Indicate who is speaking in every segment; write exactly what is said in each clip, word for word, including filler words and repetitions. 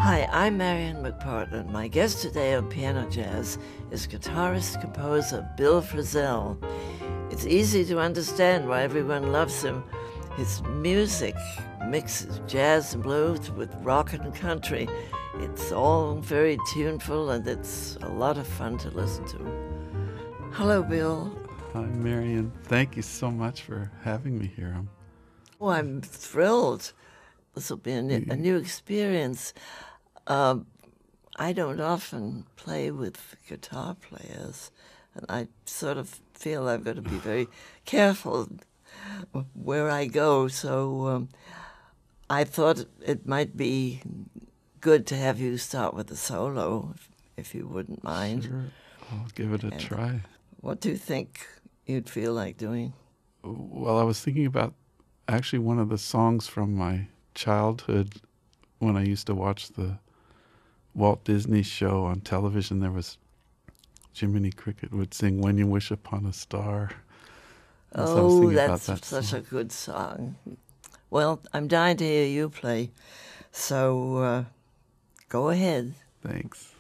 Speaker 1: Hi, I'm Marian McPartland. My guest today on Piano Jazz is guitarist-composer Bill Frisell. It's easy to understand why everyone loves him. His music mixes jazz and blues with rock and country. It's all very tuneful and it's a lot of fun to listen to. Hello, Bill.
Speaker 2: Hi, Marian. Thank you so much for having me here. I'm...
Speaker 1: Oh, I'm thrilled. This will be a new, a new experience. Uh, I don't often play with guitar players, and I sort of feel I've got to be very careful where I go. So um, I thought it might be good to have you start with a solo, if, if you wouldn't mind.
Speaker 2: Sure, I'll give it a
Speaker 1: and
Speaker 2: try.
Speaker 1: What do you think you'd feel like doing?
Speaker 2: Well, I was thinking about actually one of the songs from my childhood when I used to watch the Walt Disney show on television. There was Jiminy Cricket would sing "When You Wish Upon a Star." And so I was
Speaker 1: Oh,
Speaker 2: thinking
Speaker 1: that's
Speaker 2: about that
Speaker 1: such
Speaker 2: song.
Speaker 1: a good song. Well, I'm dying to hear you play, so uh, go ahead.
Speaker 2: Thanks.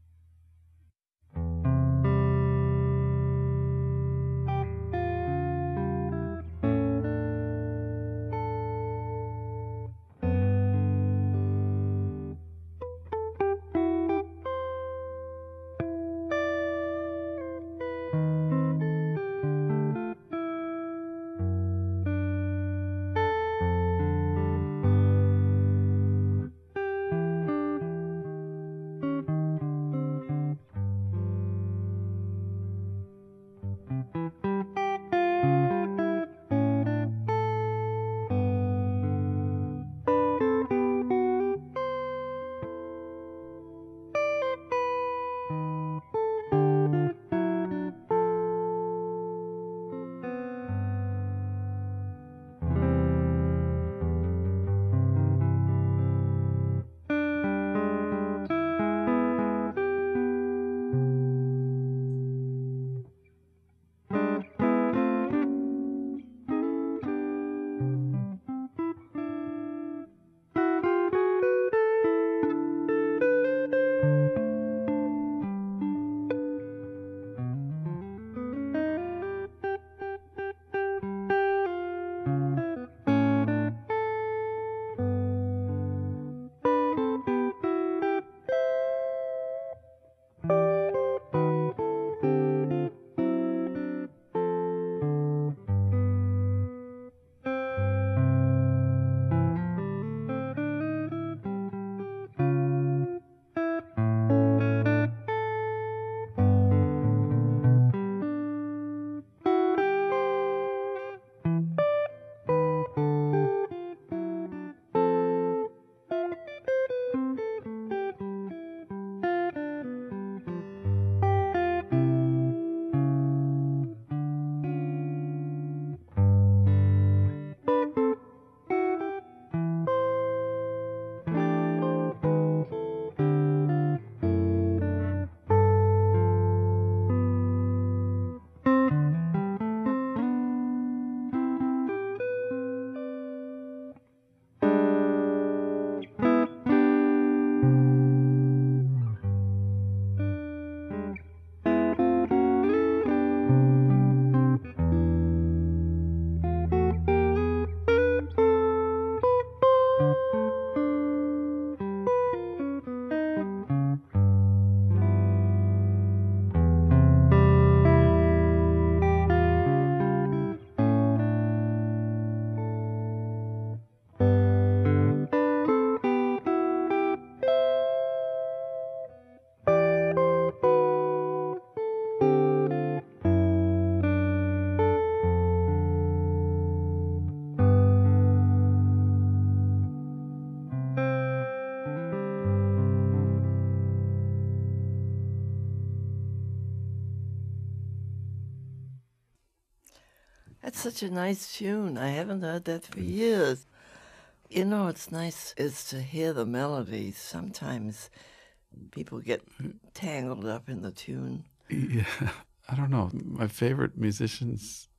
Speaker 1: That's such a nice tune. I haven't heard that for years. You know what's nice is to hear the melody. Sometimes people get tangled up in the tune.
Speaker 2: Yeah, I don't know. My favorite musicians,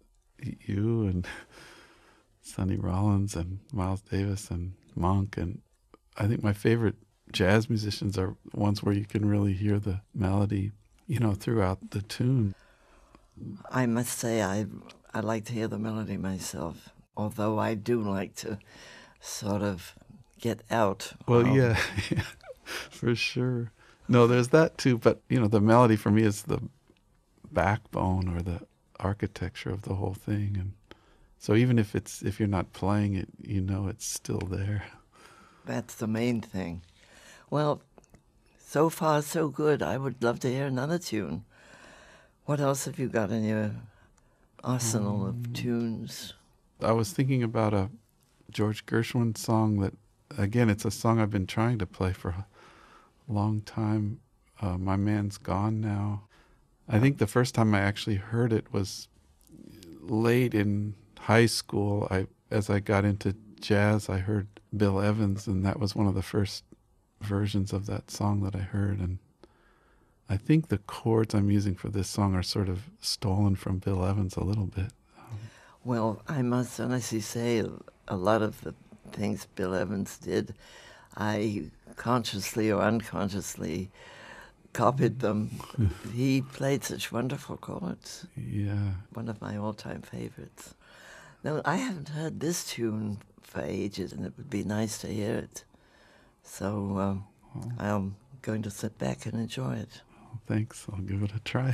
Speaker 2: you and Sonny Rollins and Miles Davis and Monk, and I think my favorite jazz musicians are ones where you can really hear the melody, you know, throughout the tune.
Speaker 1: I must say I I like to hear the melody myself, although I do like to sort of get out.
Speaker 2: Well,
Speaker 1: um,
Speaker 2: yeah, for sure. No, there's that too, but you know, the melody for me is the backbone or the architecture of the whole thing, and so even if it's if you're not playing it, you know it's still there.
Speaker 1: That's the main thing. Well, so far so good. I would love to hear another tune. What else have you got in your arsenal
Speaker 2: Um,
Speaker 1: of tunes?
Speaker 2: I was thinking about a George Gershwin song that, again, it's a song I've been trying to play for a long time. Uh, My Man's Gone Now. I think the first time I actually heard it was late in high school. I, as I got into jazz, I heard Bill Evans, and that was one of the first versions of that song that I heard. And I think the chords I'm using for this song are sort of stolen from Bill Evans a little bit. Um,
Speaker 1: Well, I must honestly say a lot of the things Bill Evans did, I consciously or unconsciously copied them. He played such wonderful chords.
Speaker 2: yeah.
Speaker 1: One of my all-time favorites. Now, I haven't heard this tune for ages, and it would be nice to hear it. So um,
Speaker 2: Well,
Speaker 1: I'm going to sit back and enjoy it.
Speaker 2: thanks. I'll give it a try.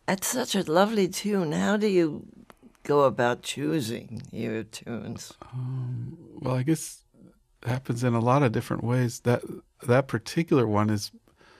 Speaker 1: That's such a lovely tune. How do you go about choosing your tunes?
Speaker 2: Um, well, I guess it happens in a lot of different ways. That that particular one is,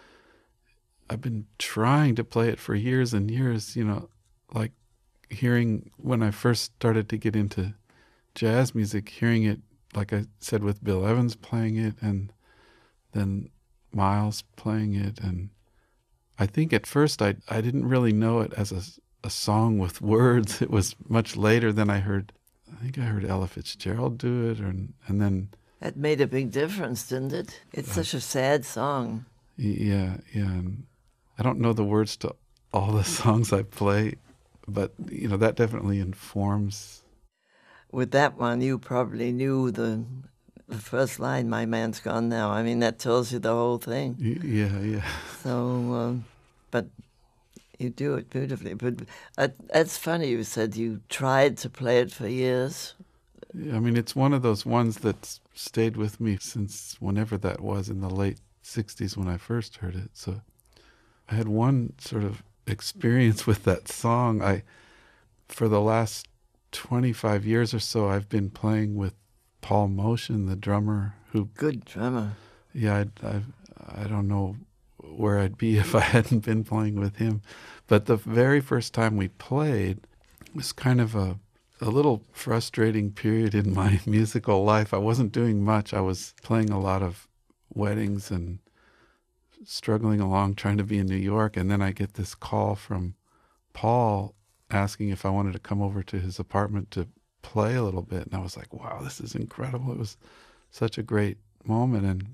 Speaker 2: I've been trying to play it for years and years, you know, like hearing when I first started to get into jazz music, hearing it, like I said, with Bill Evans playing it and then Miles playing it. And I think at first I I didn't really know it as a, a song with words. It was much later than I heard, I think I heard Ella Fitzgerald do it. Or, and then...
Speaker 1: That made a big difference, didn't it? It's uh, such a sad song.
Speaker 2: Yeah, yeah. And I don't know the words to all the songs I play, but, you know, that definitely informs.
Speaker 1: With that one, you probably knew the the first line, "My man's gone now." I mean, that tells you the whole thing.
Speaker 2: Yeah, yeah.
Speaker 1: So, um, but you do it beautifully. But uh, that's funny, you said you tried to play it for years.
Speaker 2: Yeah, I mean, it's one of those ones that's stayed with me since whenever that was, in the late sixties when I first heard it. So I had one sort of experience with that song. I, for the last twenty-five years or so, I've been playing with Paul Motion, the drummer. Who
Speaker 1: good drummer.
Speaker 2: Yeah, I, I, I don't know where I'd be if I hadn't been playing with him. But the very first time we played was kind of a a little frustrating period in my musical life. I wasn't doing much. I was playing a lot of weddings and struggling along trying to be in New York. And then I get this call from Paul asking if I wanted to come over to his apartment to play a little bit. And I was like, wow, this is incredible. It was such a great moment. And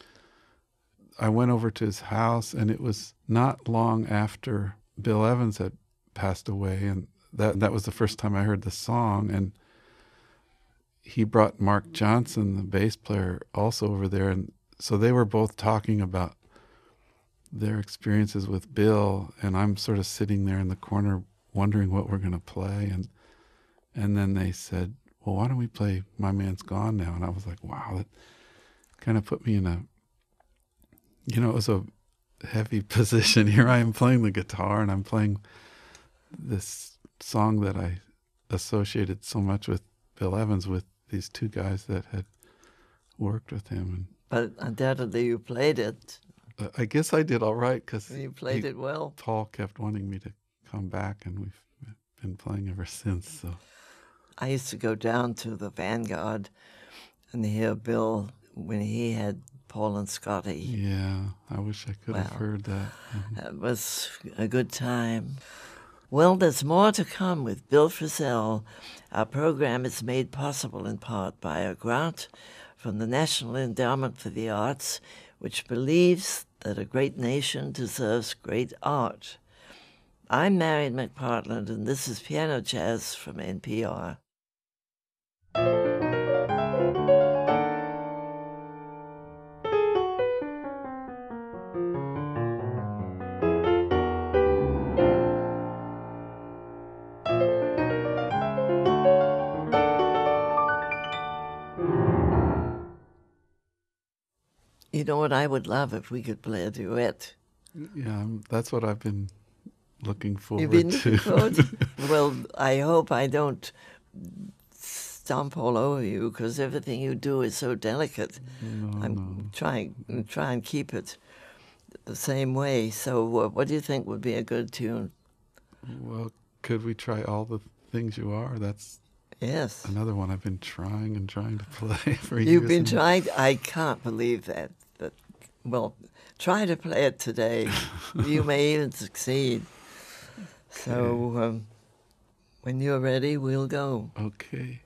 Speaker 2: I went over to his house, and it was not long after Bill Evans had passed away. And that that was the first time I heard the song. And he brought Mark Johnson, the bass player, also over there. And so they were both talking about their experiences with Bill. And I'm sort of sitting there in the corner wondering what we're going to play. And and then they said, well, why don't we play My Man's Gone Now? And I was like, wow, that kind of put me in a, you know, it was a heavy position. Here I am playing the guitar, and I'm playing this song that I associated so much with Bill Evans, with these two guys that had worked with him.
Speaker 1: But undoubtedly you played it.
Speaker 2: Uh, I guess I did all right, because
Speaker 1: you played he, it well.
Speaker 2: Paul kept wanting me to come back, and we've been playing ever since. So
Speaker 1: I used to go down to the Vanguard and hear Bill when he had Paul and Scotty.
Speaker 2: Yeah, I wish I could well, have heard that. Mm-hmm.
Speaker 1: It was a good time. Well, there's more to come with Bill Frisell. Our program is made possible in part by a grant from the National Endowment for the Arts, which believes that a great nation deserves great art. I'm Marian McPartland, and this is Piano Jazz from N P R. You know what I would love if we could play a duet?
Speaker 2: Yeah, that's what I've been looking forward
Speaker 1: You've been
Speaker 2: to.
Speaker 1: looking forward to? Well, I hope I don't stomp all over you, because everything you do is so delicate.
Speaker 2: No,
Speaker 1: I'm
Speaker 2: no.
Speaker 1: trying try and keep it the same way. So uh, what do you think would be a good tune?
Speaker 2: Well, could we try All the Things You Are? That's
Speaker 1: yes.
Speaker 2: another one I've been trying and trying to play for
Speaker 1: You've
Speaker 2: years.
Speaker 1: You've been
Speaker 2: and...
Speaker 1: trying? I can't believe that. But, well, try to play it today. You may even succeed. Okay. So um, when you're ready, we'll go.
Speaker 2: Okay.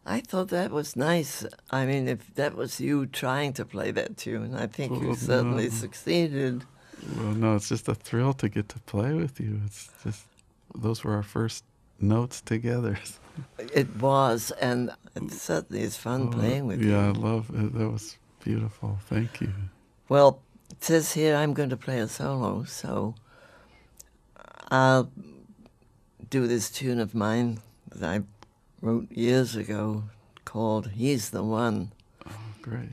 Speaker 1: I thought that was nice. I mean, if that was you trying to play that tune, I think you
Speaker 2: Well,
Speaker 1: certainly
Speaker 2: no.
Speaker 1: succeeded.
Speaker 2: Well, no, it's just a thrill to get to play with you. It's just, those were our first notes together.
Speaker 1: It was, and it certainly is fun
Speaker 2: Oh,
Speaker 1: playing with
Speaker 2: yeah, I
Speaker 1: you.
Speaker 2: love it. That was beautiful. Thank you.
Speaker 1: Well, it says here I'm going to play a solo, so I'll do this tune of mine that I wrote years ago called He's the One.
Speaker 2: Oh, great.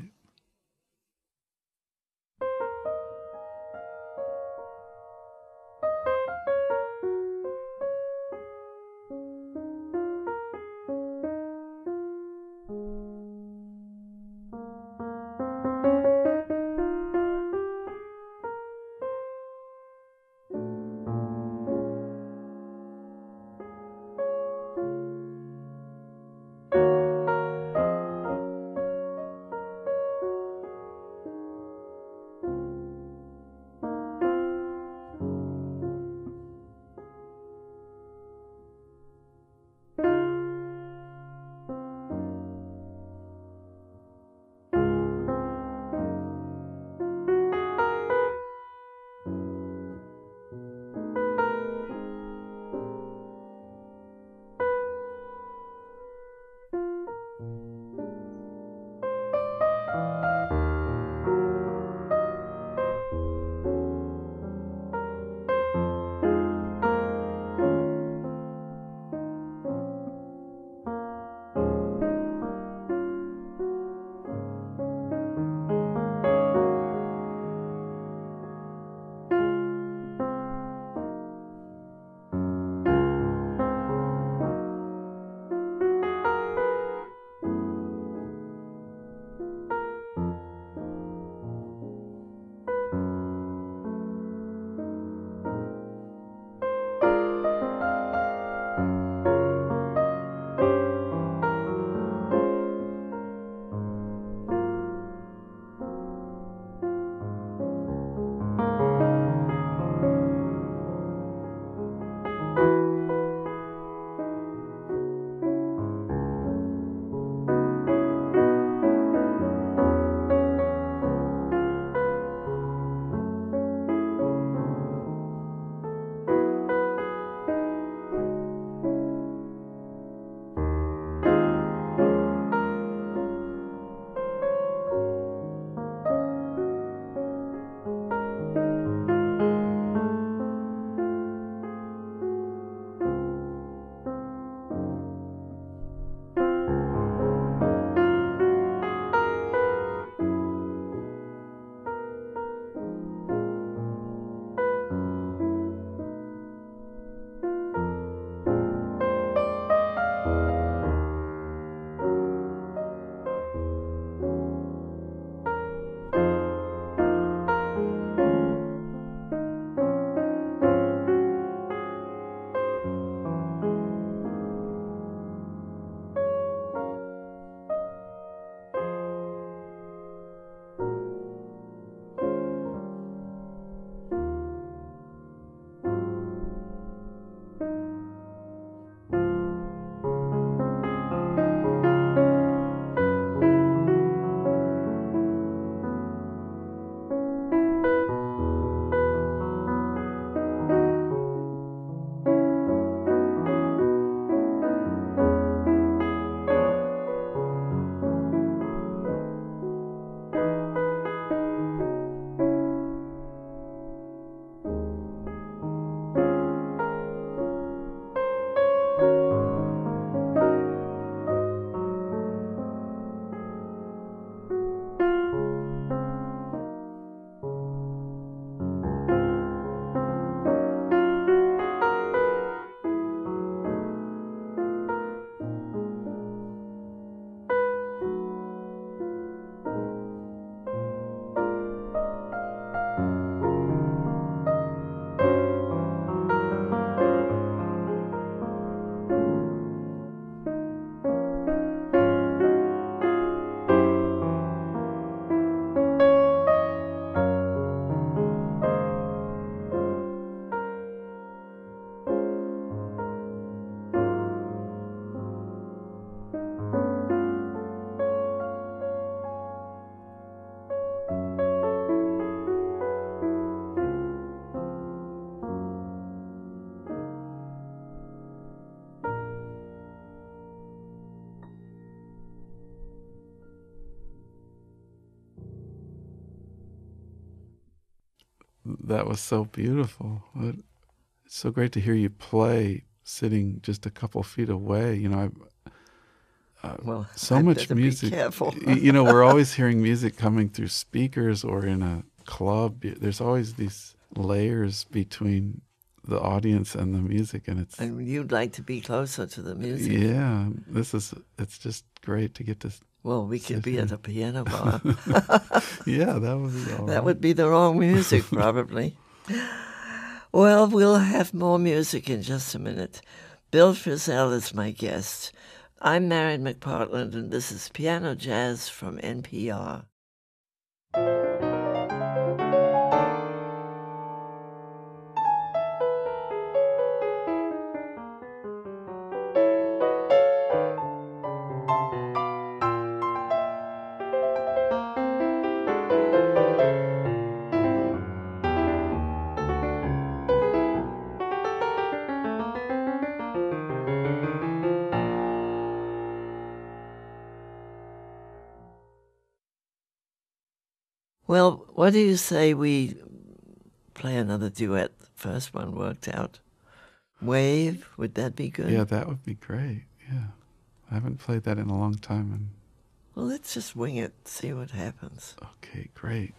Speaker 2: that was so beautiful. It, it's so great to hear you play sitting just a couple feet away. You know, I, uh,
Speaker 1: well,
Speaker 2: so
Speaker 1: I'd
Speaker 2: much
Speaker 1: better
Speaker 2: music.
Speaker 1: Be careful.
Speaker 2: You know, we're always hearing music coming through speakers or in a club. There's always these layers between the audience and the music, and it's
Speaker 1: and you'd like to be closer to the music.
Speaker 2: Yeah, this is it's just great to get to.
Speaker 1: Well, we could be
Speaker 2: here.
Speaker 1: at a piano bar.
Speaker 2: Yeah, that would be all
Speaker 1: That
Speaker 2: right.
Speaker 1: would be the wrong music, probably. Well, we'll have more music in just a minute. Bill Frisell is my guest. I'm Marion McPartland, and this is Piano Jazz from N P R. Well, what do you say we play another duet? The first one worked out. Wave, would that be good?
Speaker 2: Yeah, that would be great. Yeah, I haven't played that in a long time. And
Speaker 1: well, let's just wing it, see what happens.
Speaker 2: Okay, great.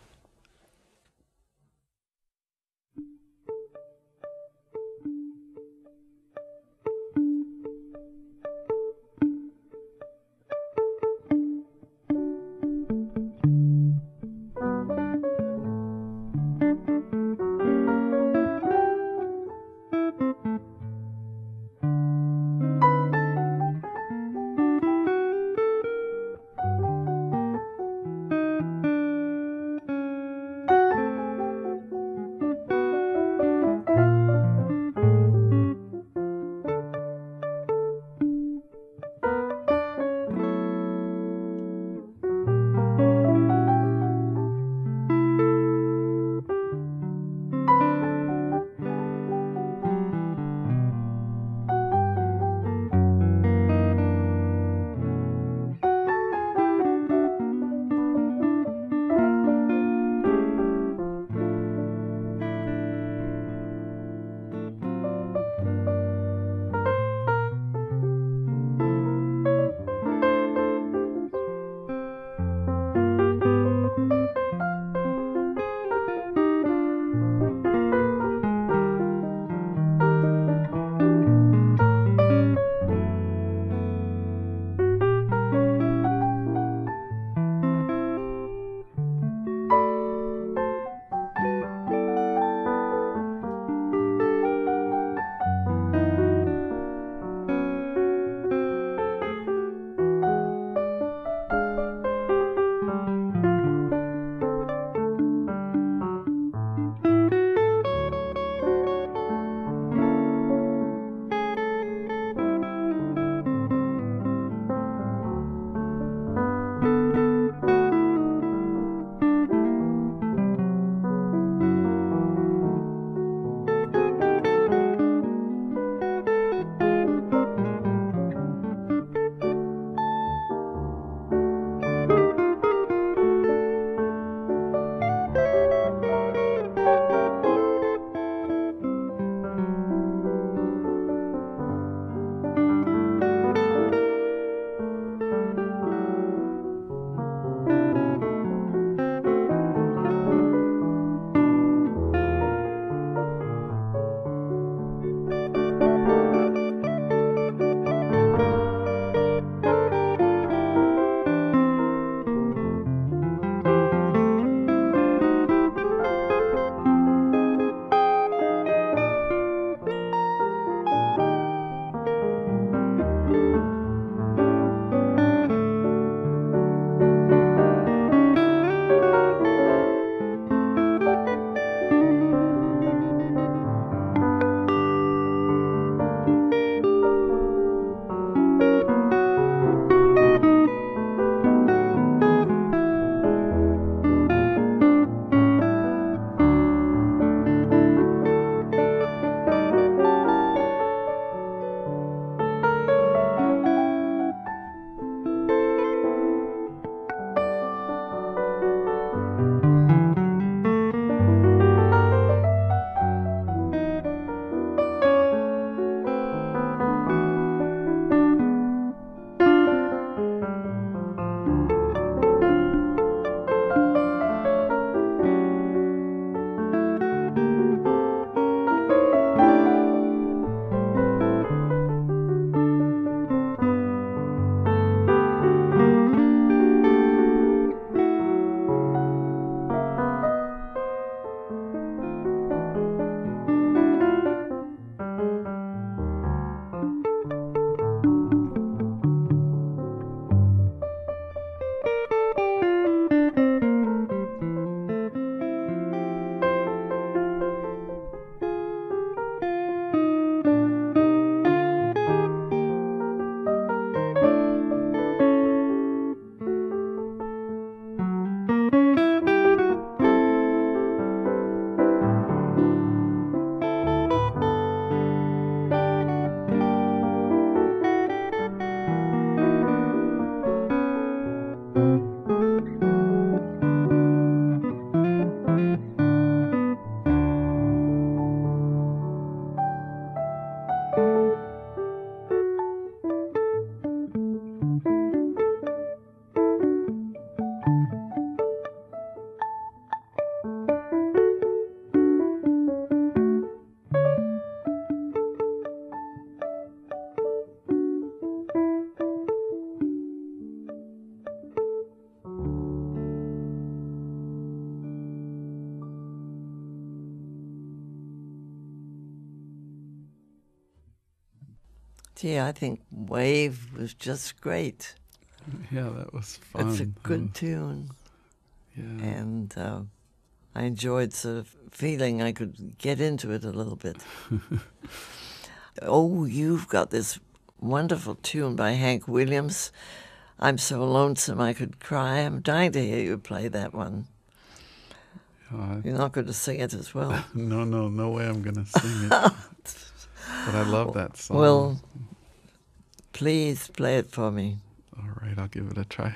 Speaker 1: Gee, I think Wave was just great.
Speaker 2: Yeah, that was fun.
Speaker 1: It's a good
Speaker 2: Um,
Speaker 1: tune.
Speaker 2: yeah.
Speaker 1: And uh, I enjoyed sort of feeling I could get into it a little bit. Oh, you've got this wonderful tune by Hank Williams. I'm so lonesome I could cry. I'm dying to hear you play that one.
Speaker 2: Uh,
Speaker 1: You're not going to sing it as well.
Speaker 2: no, no, no way I'm going to sing it. But I love that song.
Speaker 1: Well, please play it for me.
Speaker 2: All right, I'll give it a try.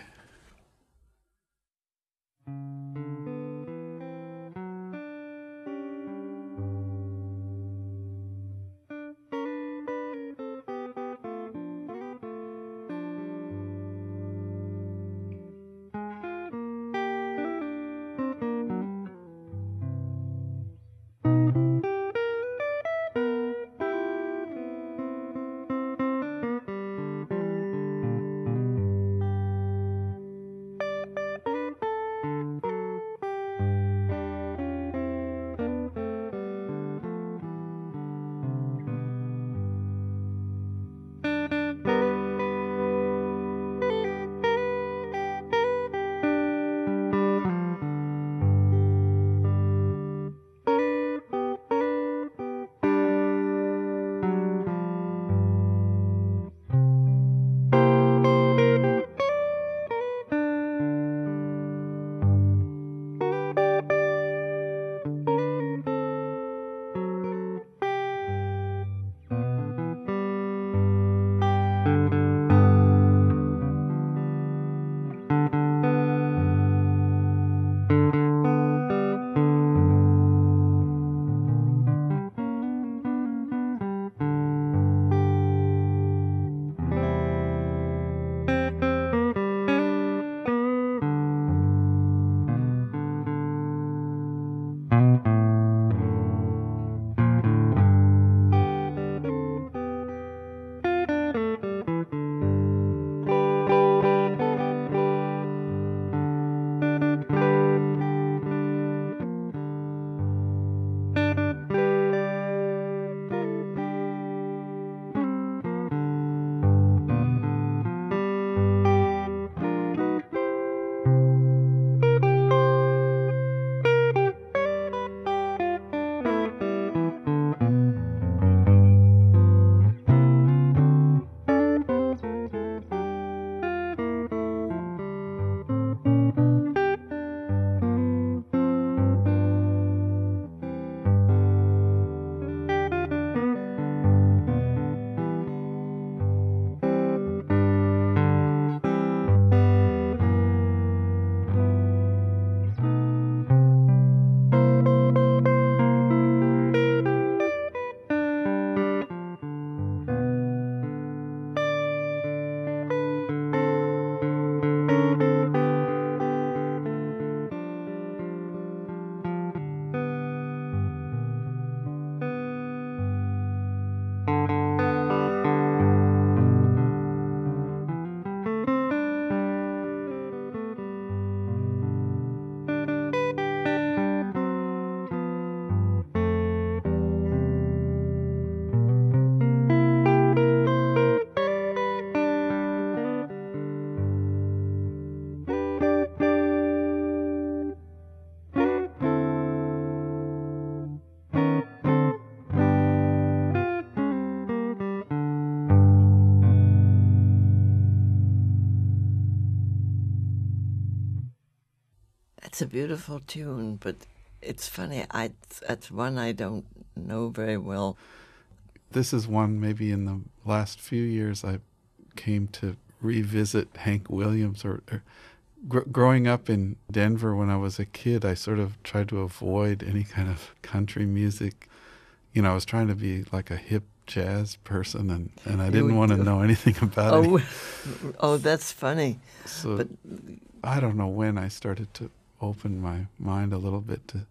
Speaker 1: It's a beautiful tune, but it's funny. I that's one I don't know very well.
Speaker 2: This is one maybe in the last few years I came to revisit Hank Williams. Or, or gr- growing up in Denver when I was a kid, I sort of tried to avoid any kind of country music. You know, I was trying to be like a hip jazz person, and, and I didn't
Speaker 1: You-
Speaker 2: want to know anything about it.
Speaker 1: Oh, oh, that's funny.
Speaker 2: So
Speaker 1: But
Speaker 2: I don't know when I started to open my mind a little bit to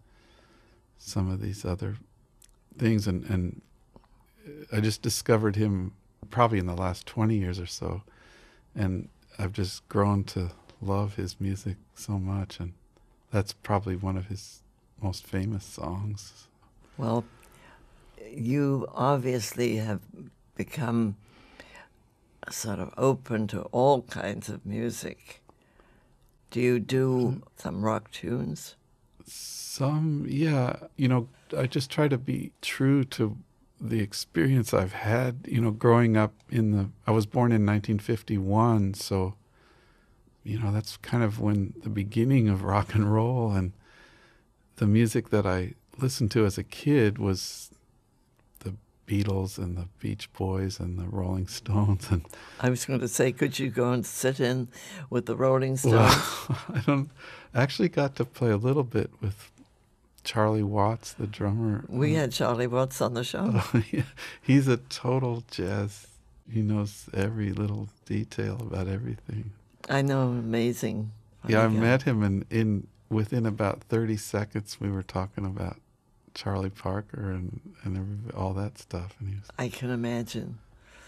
Speaker 2: some of these other things, and, and I just discovered him probably in the last twenty years or so, and I've just grown to love his music so much, and that's probably one of his most famous songs.
Speaker 1: well, you obviously have become sort of open to all kinds of music. Do you do some rock tunes?
Speaker 2: Some, yeah. You know, I just try to be true to the experience I've had, you know, growing up in the, I was born in nineteen fifty-one, so, you know, that's kind of when the beginning of rock and roll, and the music that I listened to as a kid was the Beatles and the Beach Boys and the Rolling Stones. And
Speaker 1: I was going to say, could you go and sit in with the Rolling Stones?
Speaker 2: well, I don't, I actually got to play a little bit with Charlie Watts, the drummer.
Speaker 1: We had Charlie Watts on the show.
Speaker 2: Yeah, he's a total jazz. He knows every little detail about everything.
Speaker 1: I know, amazing.
Speaker 2: Yeah, I met him, and in within about thirty seconds, we were talking about Charlie Parker and and every, all that stuff. And he was,
Speaker 1: I can imagine.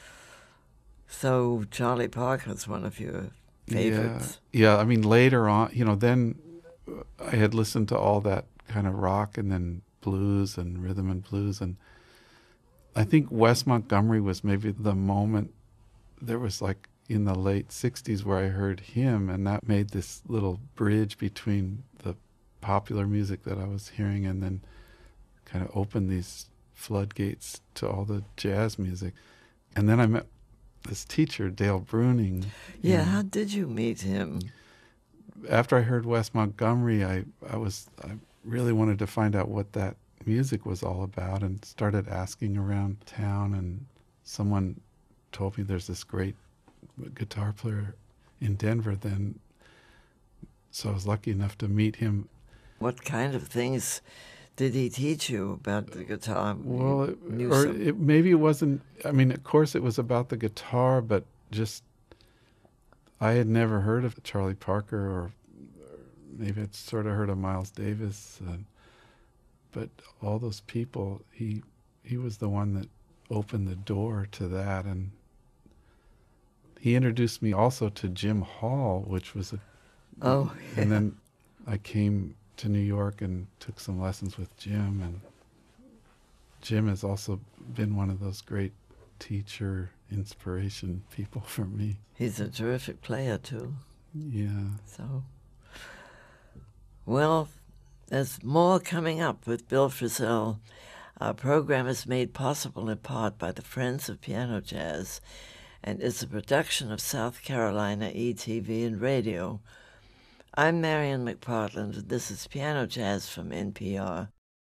Speaker 1: So Charlie Parker's one of your favorites.
Speaker 2: Yeah, yeah. I mean, later on, you know, then I had listened to all that kind of rock and then blues and rhythm and blues, and I think Wes Montgomery was maybe the moment. There was like in the late sixties where I heard him, and that made this little bridge between the popular music that I was hearing and then kind of opened these floodgates to all the jazz music. And then I met this teacher, Dale Bruning.
Speaker 1: Yeah,
Speaker 2: and
Speaker 1: how did you meet him?
Speaker 2: after I heard Wes Montgomery, I, I was I really wanted to find out what that music was all about, and started asking around town, and someone told me there's this great guitar player in Denver then. So I was lucky enough to meet him.
Speaker 1: What kind of things did he teach you about the guitar?
Speaker 2: Well, it,
Speaker 1: You
Speaker 2: or
Speaker 1: some-
Speaker 2: it, maybe it wasn't, I mean, of course it was about the guitar, but just, I had never heard of Charlie Parker, or, or maybe I'd sort of heard of Miles Davis, uh, but all those people, he he was the one that opened the door to that, and he introduced me also to Jim Hall, which was a,
Speaker 1: Oh,
Speaker 2: and then I came to New York and took some lessons with Jim, and Jim has also been one of those great teacher inspiration people for me.
Speaker 1: he's a terrific player too.
Speaker 2: Yeah.
Speaker 1: So, well, there's more coming up with Bill Frisell. Our program is made possible in part by the Friends of Piano Jazz, and is a production of South Carolina E T V and Radio. I'm Marian McPartland, and this is Piano Jazz from N P R.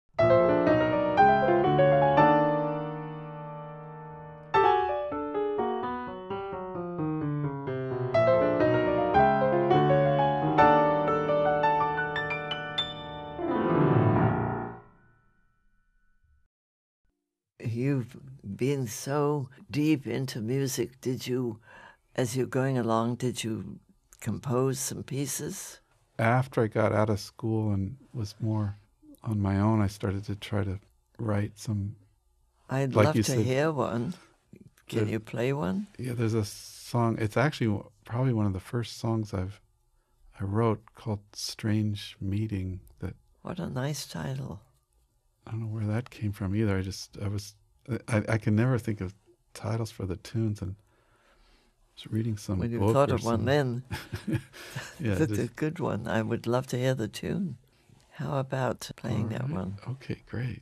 Speaker 1: You've been so deep into music. Did you, as you're going along, did you compose some pieces?
Speaker 2: After I got out of school and was more on my own, I started to try to write some.
Speaker 1: I'd
Speaker 2: Like
Speaker 1: love
Speaker 2: you
Speaker 1: to
Speaker 2: said,
Speaker 1: hear one. Can
Speaker 2: the-
Speaker 1: you play one?
Speaker 2: Yeah, there's a song. It's actually probably one of the first songs I've I wrote, called "Strange Meeting." That
Speaker 1: What a nice title.
Speaker 2: I don't know where that came from either. I just I was I, I can never think of titles for the tunes, and I was reading some.
Speaker 1: When you
Speaker 2: book
Speaker 1: thought
Speaker 2: or
Speaker 1: of one
Speaker 2: some-
Speaker 1: then,
Speaker 2: yeah,
Speaker 1: that's
Speaker 2: just-
Speaker 1: a good one. I would love to hear the tune. How about playing that
Speaker 2: All right.
Speaker 1: one?
Speaker 2: Okay, great.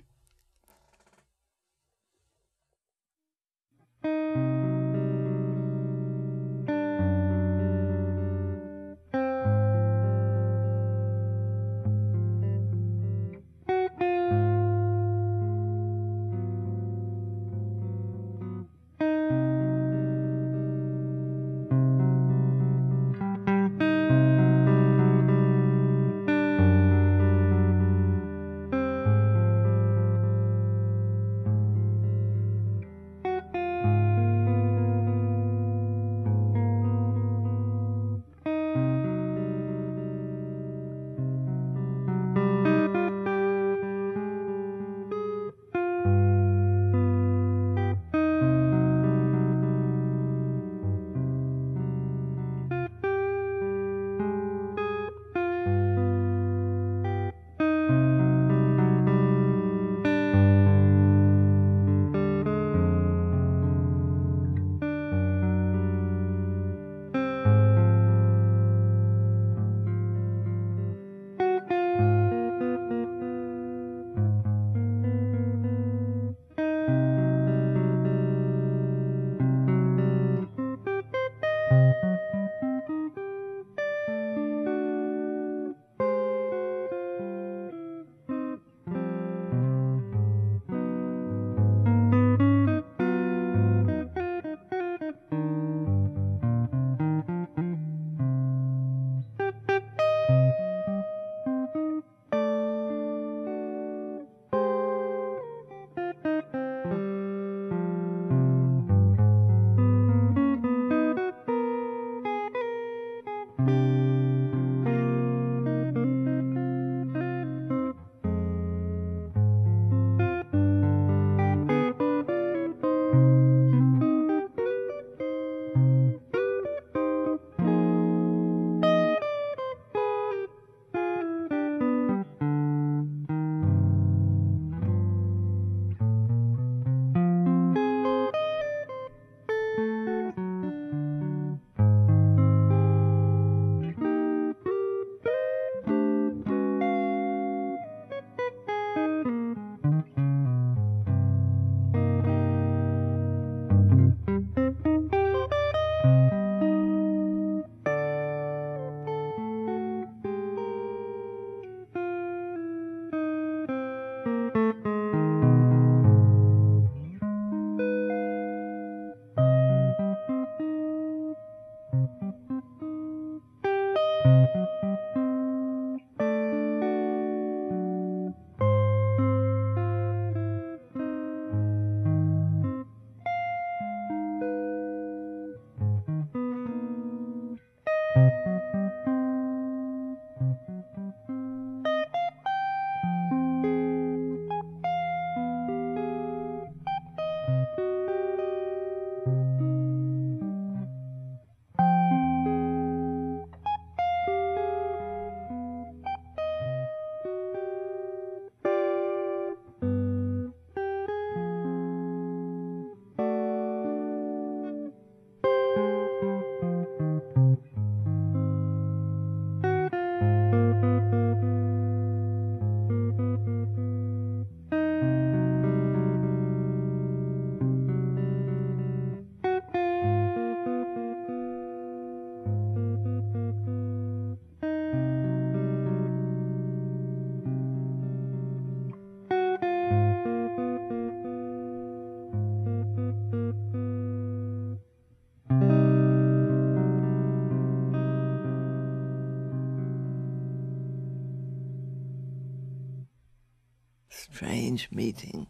Speaker 1: Strange meeting.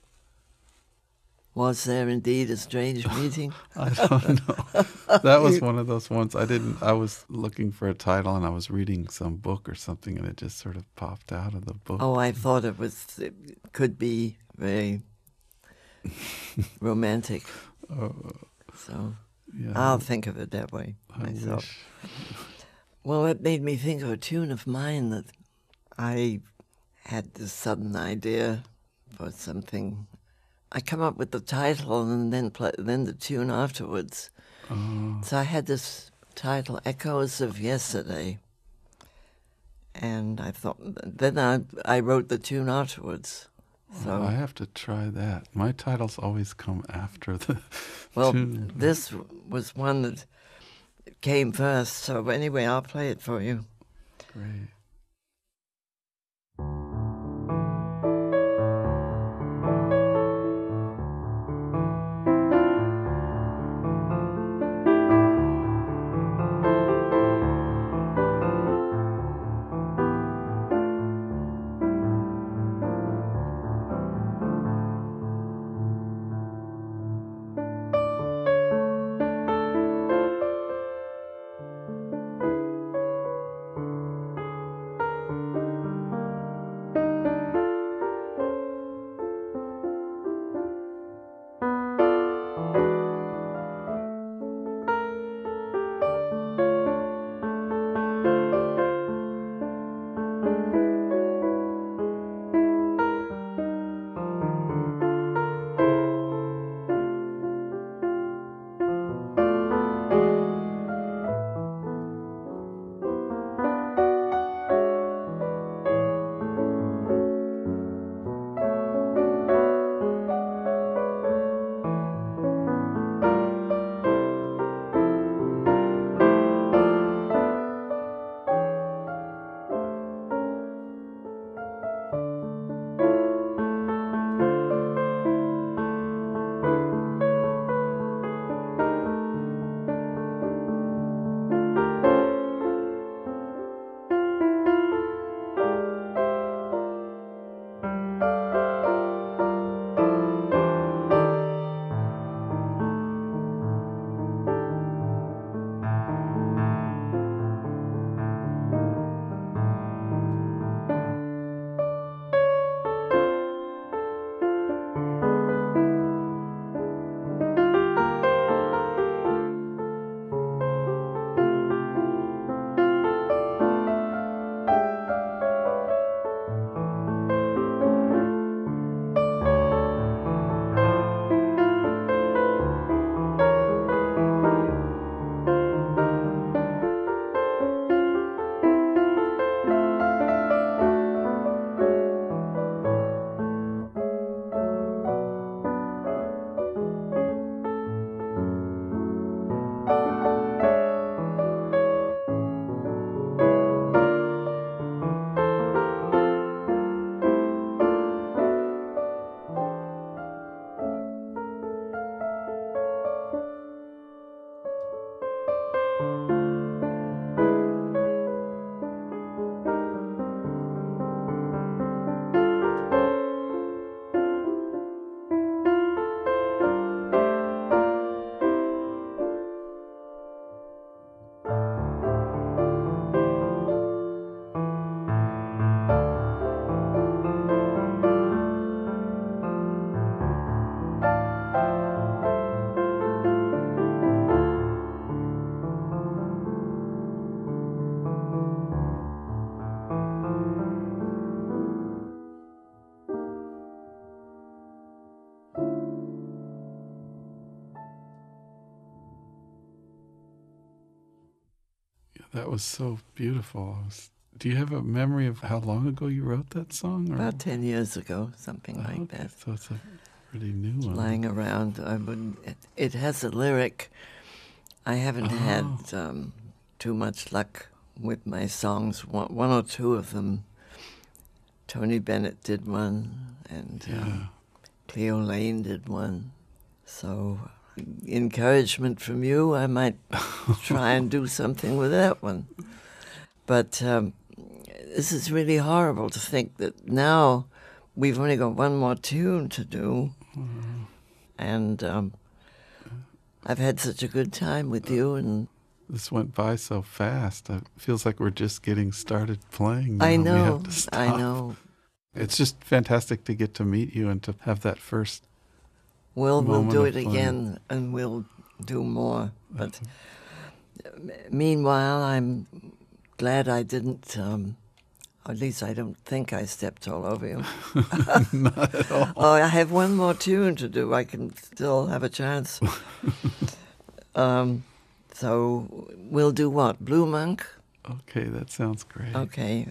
Speaker 1: Was there indeed a strange meeting?
Speaker 2: I don't know. That was one of those ones I didn't, I was looking for a title and I was reading some book or something and it just sort of popped out of the book.
Speaker 1: Oh, I thought it was, it could be very romantic.
Speaker 2: Uh,
Speaker 1: so
Speaker 2: yeah,
Speaker 1: I'll think of it that way
Speaker 2: I
Speaker 1: myself.
Speaker 2: wish.
Speaker 1: Well, it made me think of a tune of mine that I had this sudden idea for something. I come up with the title and then play, then the tune afterwards.
Speaker 2: Oh.
Speaker 1: So I had this title, Echoes of Yesterday. And I thought, then I, I wrote the tune afterwards. So
Speaker 2: Well, I have to try that. My titles always come after the
Speaker 1: Well,
Speaker 2: tune.
Speaker 1: this was one that came first. So anyway, I'll play it for you.
Speaker 2: Great. That was so beautiful. I was, do you have a memory of how long ago you wrote that song? Or?
Speaker 1: About ten years ago, something
Speaker 2: Oh,
Speaker 1: like
Speaker 2: okay.
Speaker 1: that.
Speaker 2: So it's a pretty new one.
Speaker 1: Lying around. I would, it, it has a lyric. I haven't
Speaker 2: Oh.
Speaker 1: had um, too much luck with my songs. One, one or two of them. Tony Bennett did one, and
Speaker 2: Yeah.
Speaker 1: um, Cleo Lane did one. So, encouragement from you, I might try and do something with that one. But um, this is really horrible to think that now we've only got one more tune to do.
Speaker 2: Mm-hmm.
Speaker 1: And um, I've had such a good time with you. And
Speaker 2: This went by so fast. It feels like we're just getting started playing now.
Speaker 1: I
Speaker 2: We
Speaker 1: know,
Speaker 2: have to stop.
Speaker 1: I know.
Speaker 2: It's just fantastic to get to meet you and to have that first.
Speaker 1: Well, we'll
Speaker 2: moment
Speaker 1: do
Speaker 2: of
Speaker 1: it
Speaker 2: fun.
Speaker 1: again, and we'll do more. But m- meanwhile, I'm glad I didn't, um, or at least I don't think I stepped all over you.
Speaker 2: Not at all.
Speaker 1: Oh, I have one more tune to do. I can still have a chance. um, so we'll do what? Blue Monk?
Speaker 2: Okay, that sounds great.
Speaker 1: Okay.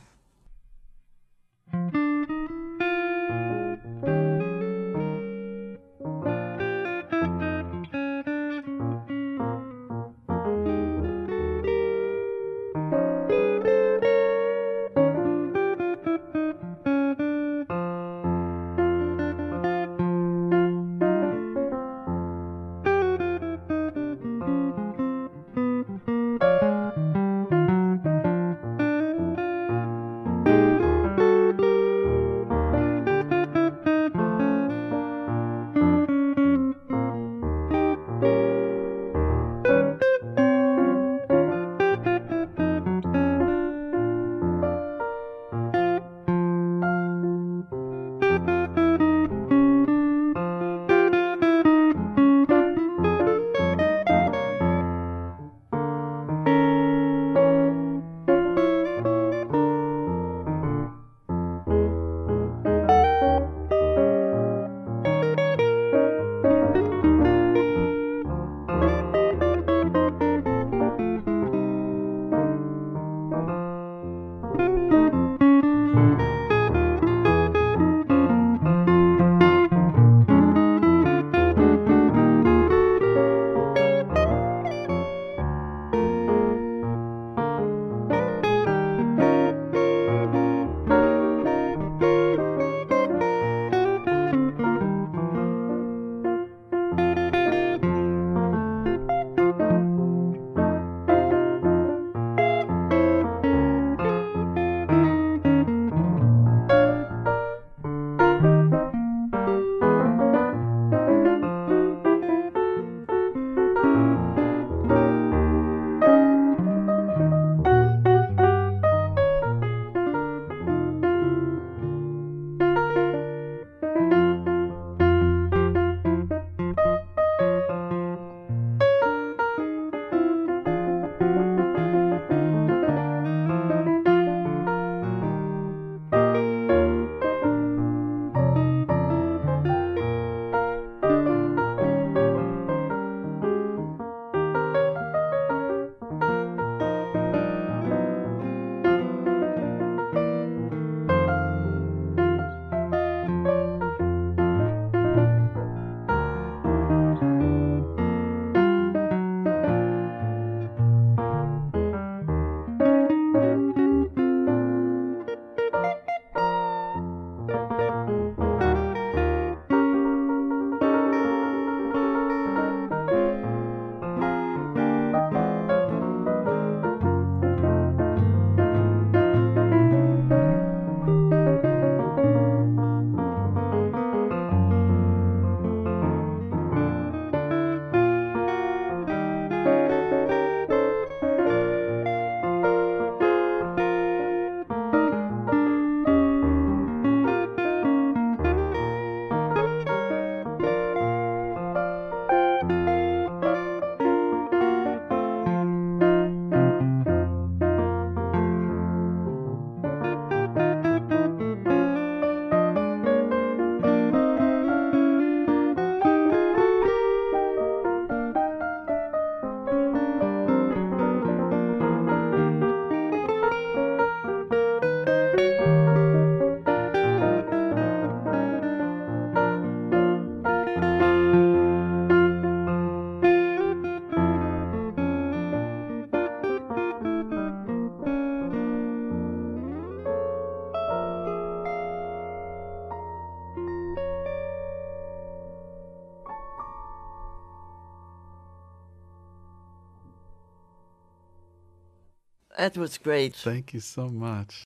Speaker 1: That was great.
Speaker 2: Thank you so much.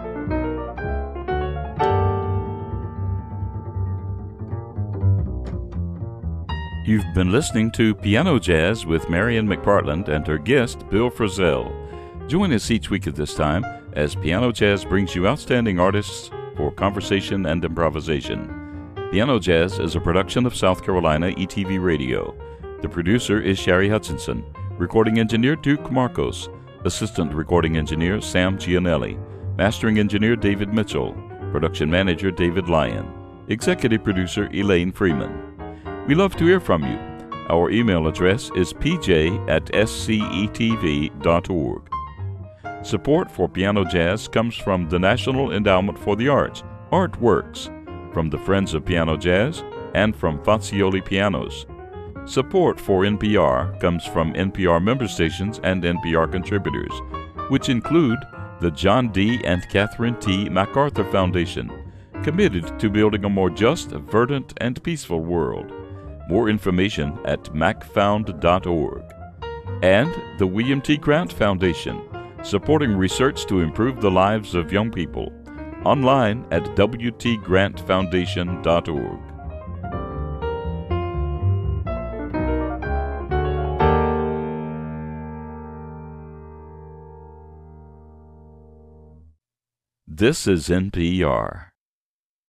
Speaker 3: You've been listening to Piano Jazz with Marian McPartland and her guest, Bill Frisell. Join us each week at this time as Piano Jazz brings you outstanding artists for conversation and improvisation. Piano Jazz is a production of South Carolina E T V Radio. The producer is Sherry Hutchinson. Recording engineer Duke Marcos. Assistant recording engineer Sam Gianelli. Mastering engineer David Mitchell. Production manager David Lyon. Executive producer Elaine Freeman. We love to hear from you. Our email address is p j at s c e t v dot org. Support for Piano Jazz comes from the National Endowment for the Arts, Artworks, from the Friends of Piano Jazz, and from Fazioli Pianos. Support for N P R comes from N P R member stations and N P R contributors, which include the John D. and Catherine T. MacArthur Foundation, committed to building a more just, verdant, and peaceful world. More information at mac found dot org. And the William T. Grant Foundation, supporting research to improve the lives of young people. Online at w t grant foundation dot org. This is N P R.